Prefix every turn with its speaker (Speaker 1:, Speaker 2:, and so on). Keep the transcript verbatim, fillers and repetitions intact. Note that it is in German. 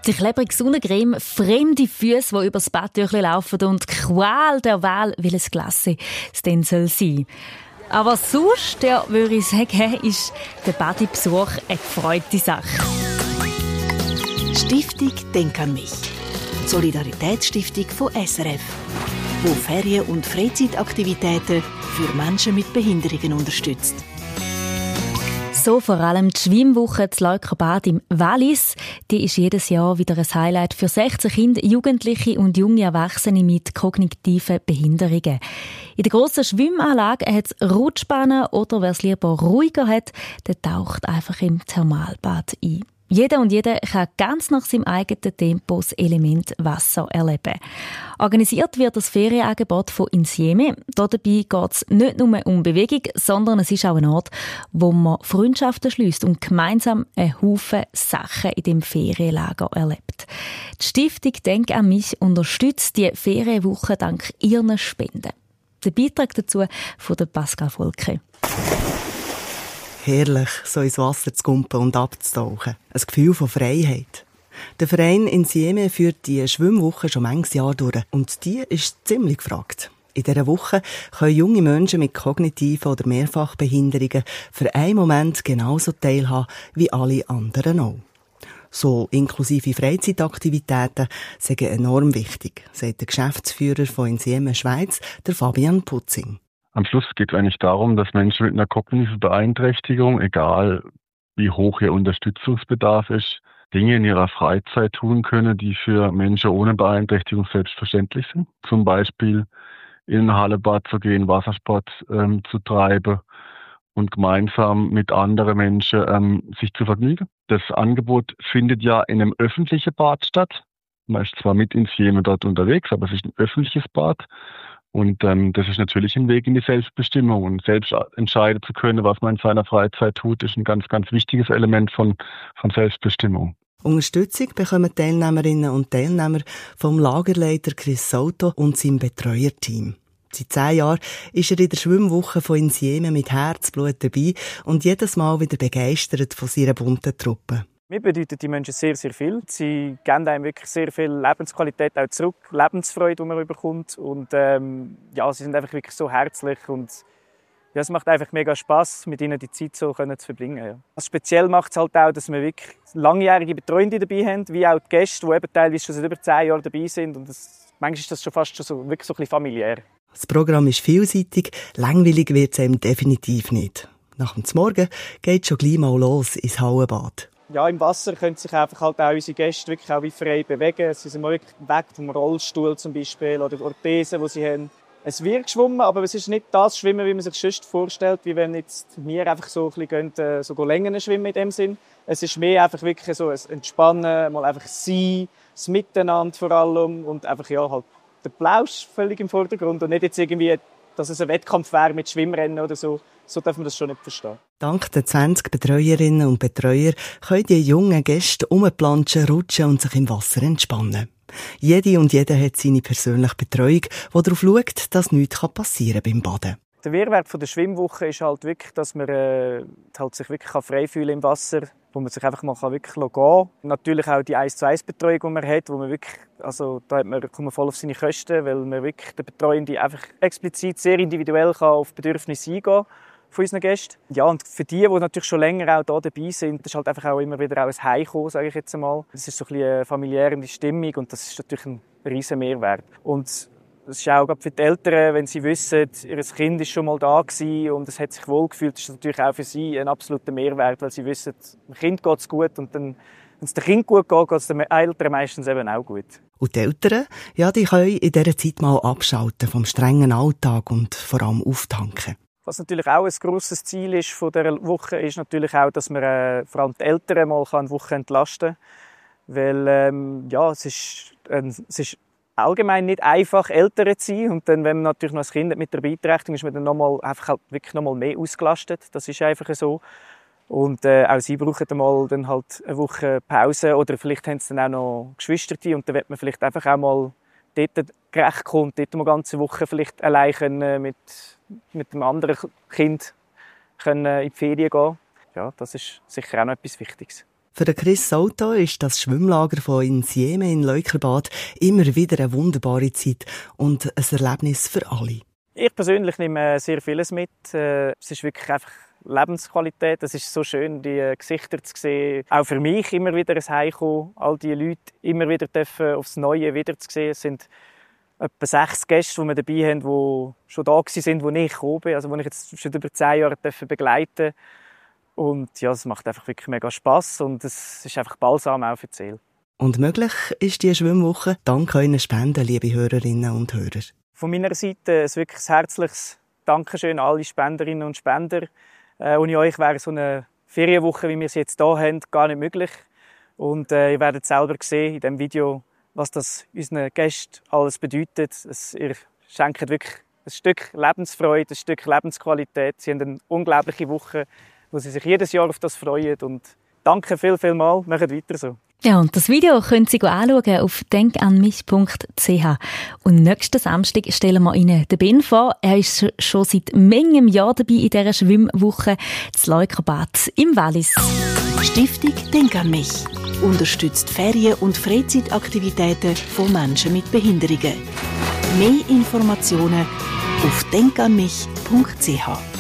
Speaker 1: Die klebrige Sonnencreme, fremde Füße, die über das Badtüchlein laufen und die Qual der Wahl, welches Klasse es denn soll sein. Aber sonst, ja, würde ich sagen, ist der Badebesuch eine gefreute Sache.
Speaker 2: Stiftung Denk an mich. Die Solidaritätsstiftung von S R F, die Ferien- und Freizeitaktivitäten für Menschen mit Behinderungen unterstützt.
Speaker 1: So vor allem die Schwimmwoche zu Leukerbad im Wallis. Die ist jedes Jahr wieder ein Highlight für sechzehn Kinder, Jugendliche und junge Erwachsene mit kognitiven Behinderungen. In der grossen Schwimmanlage hat es Rutschbahnen oder wer es lieber ruhiger hat, der taucht einfach im Thermalbad ein. Jeder und jede kann ganz nach seinem eigenen Tempo das Element Wasser erleben. Organisiert wird das Ferienangebot von Insieme. Dabei geht es nicht nur um Bewegung, sondern es ist auch ein Ort, wo man Freundschaften schließt und gemeinsam einen Haufen Sachen in dem Ferienlager erlebt. Die Stiftung Denk an mich unterstützt die Ferienwoche dank ihren Spenden. Der Beitrag dazu von Pascal Volke.
Speaker 3: Herrlich, so ins Wasser zu kumpen und abzutauchen. Ein Gefühl von Freiheit. Der Verein Insieme führt die Schwimmwoche schon manches Jahr durch. Und die ist ziemlich gefragt. In dieser Woche können junge Menschen mit kognitiven oder Mehrfachbehinderungen für einen Moment genauso teilhaben wie alle anderen auch. So inklusive Freizeitaktivitäten sind enorm wichtig, sagt der Geschäftsführer von Insieme Schweiz, der Fabian Putzing.
Speaker 4: Am Schluss geht es eigentlich darum, dass Menschen mit einer kognitiven Beeinträchtigung, egal wie hoch ihr Unterstützungsbedarf ist, Dinge in ihrer Freizeit tun können, die für Menschen ohne Beeinträchtigung selbstverständlich sind. Zum Beispiel in ein Hallenbad zu gehen, Wassersport ähm, zu treiben und gemeinsam mit anderen Menschen ähm, sich zu vergnügen. Das Angebot findet ja in einem öffentlichen Bad statt. Man ist zwar mit Insieme dort unterwegs, aber es ist ein öffentliches Bad. Und ähm, das ist natürlich ein Weg in die Selbstbestimmung. Und selbst entscheiden zu können, was man in seiner Freizeit tut, ist ein ganz, ganz wichtiges Element von, von Selbstbestimmung.
Speaker 3: Unterstützung bekommen Teilnehmerinnen und Teilnehmer vom Lagerleiter Chris Sauto und seinem Betreuerteam. Seit zehn Jahren ist er in der Schwimmwoche von Insieme mit Herzblut dabei und jedes Mal wieder begeistert von seiner bunten Truppe.
Speaker 5: Mir bedeuten die Menschen sehr, sehr viel. Sie geben einem wirklich sehr viel Lebensqualität auch zurück, Lebensfreude, die man bekommt. Und ähm, ja, sie sind einfach wirklich so herzlich und ja, es macht einfach mega Spass, mit ihnen die Zeit so können zu verbringen. Ja. Also speziell macht es halt auch, dass wir wirklich langjährige Betreuende dabei haben, wie auch die Gäste, die eben teilweise schon seit über zehn Jahren dabei sind. Und das, manchmal ist das schon fast schon so, wirklich so ein bisschen familiär.
Speaker 3: Das Programm ist vielseitig, langweilig wird es einem definitiv nicht. Nach dem Morgen geht es schon gleich mal los ins Hallenbad.
Speaker 5: Ja, im Wasser können sich einfach halt auch unsere Gäste wirklich auch wie frei bewegen. Sie sind wirklich weg vom Rollstuhl zum Beispiel oder Orthesen, die sie haben. Es wird geschwommen, aber es ist nicht das Schwimmen, wie man sich sonst vorstellt, wie wenn jetzt wir einfach so ein bisschen gehen, so Längen schwimmen in dem Sinn. Es ist mehr einfach wirklich so ein Entspannen, mal einfach sein, das Miteinander vor allem und einfach ja halt der Plausch völlig im Vordergrund und nicht jetzt irgendwie, dass es ein Wettkampf wäre mit Schwimmrennen oder so. So darf man das schon nicht verstehen.
Speaker 3: Dank der zwanzig Betreuerinnen und Betreuer können die jungen Gäste rumplanschen, rutschen und sich im Wasser entspannen. Jede und jeder hat seine persönliche Betreuung, die darauf schaut, dass nichts passieren kann beim Baden.
Speaker 5: Der Mehrwert der Schwimmwoche ist halt wirklich, dass man äh, halt sich wirklich frei fühlen im Wasser, wo man sich einfach mal wirklich gehen kann. Natürlich auch die eins zu eins Betreuung, die man hat, wo man wirklich, also da hat man, kommt man voll auf seine Kosten, weil man wirklich der Betreuende einfach explizit sehr individuell kann auf Bedürfnisse eingehen kann von unseren Gästen. Ja, und für die, die natürlich schon länger auch hier dabei sind, das ist halt einfach auch immer wieder auch ein Heimkommen, sage ich jetzt einmal. Das ist so ein bisschen eine familiäre Stimmung und das ist natürlich ein riesen Mehrwert. Und das ist auch für die Eltern, wenn sie wissen, ihr Kind ist schon mal da gewesen und es hat sich wohlgefühlt, das ist natürlich auch für sie ein absoluter Mehrwert, weil sie wissen, dem Kind geht es gut und dann, wenn es dem Kind gut geht, geht es den Eltern meistens eben auch gut.
Speaker 3: Und die Eltern, ja, die können in dieser Zeit mal abschalten vom strengen Alltag und vor allem auftanken.
Speaker 5: Was natürlich auch ein grosses Ziel ist von dieser Woche, ist natürlich auch, dass man äh, vor allem die Eltern mal eine Woche entlasten kann. Weil ähm, ja, es ist, äh, es ist allgemein nicht einfach, Eltern zu sein. Und dann, wenn man natürlich noch ein Kind mit der Beeinträchtigung ist, man dann noch mal, einfach halt wirklich noch mal mehr ausgelastet. Das ist einfach so. Und äh, auch sie brauchen dann, mal dann halt eine Woche Pause. Oder vielleicht haben sie dann auch noch Geschwister. Und dann wird man vielleicht einfach auch mal dort gerecht kommen, dort mal eine ganze Woche vielleicht allein können mit, mit einem anderen Kind können in die Ferien gehen. Ja, das ist sicher auch noch etwas Wichtiges.
Speaker 3: Für den Chris Sauto ist das Schwimmlager von Insieme in Leukerbad immer wieder eine wunderbare Zeit und ein Erlebnis für alle.
Speaker 5: Ich persönlich nehme sehr vieles mit. Es ist wirklich einfach Lebensqualität. Es ist so schön, die Gesichter zu sehen. Auch für mich immer wieder ein Heimkommen. All die Leute immer wieder dürfen aufs Neue wieder zu sehen. Es sind etwa sechs Gäste, die wir dabei haben, die schon da waren, als ich gekommen bin. Also die ich jetzt schon über zehn Jahre begleiten durfte. Und ja, es macht einfach wirklich mega Spass und es ist einfach balsam auch für die Seele.
Speaker 3: Und möglich ist diese Schwimmwoche dank euren Spenden, liebe Hörerinnen und Hörer.
Speaker 5: Von meiner Seite ein wirklich herzliches Dankeschön an alle Spenderinnen und Spender. Äh, ohne euch wäre so eine Ferienwoche, wie wir sie jetzt hier haben, gar nicht möglich. Und äh, ihr werdet selber sehen in diesem Video, was das unseren Gästen alles bedeutet. Es, ihr schenkt wirklich ein Stück Lebensfreude, ein Stück Lebensqualität. Sie haben eine unglaubliche Woche, wo sie sich jedes Jahr auf das freuen. Und danke viel, viel mal. Macht weiter so.
Speaker 1: Ja, und das Video können Sie anschauen auf denk an mich punkt c h. Und nächsten Samstag stellen wir Ihnen den Ben vor. Er ist schon seit manchem Jahr dabei in dieser Schwimmwoche zu Leukerbad im Wallis.
Speaker 2: Stiftung Denk an mich unterstützt Ferien- und Freizeitaktivitäten von Menschen mit Behinderungen. Mehr Informationen auf denk an mich punkt c h.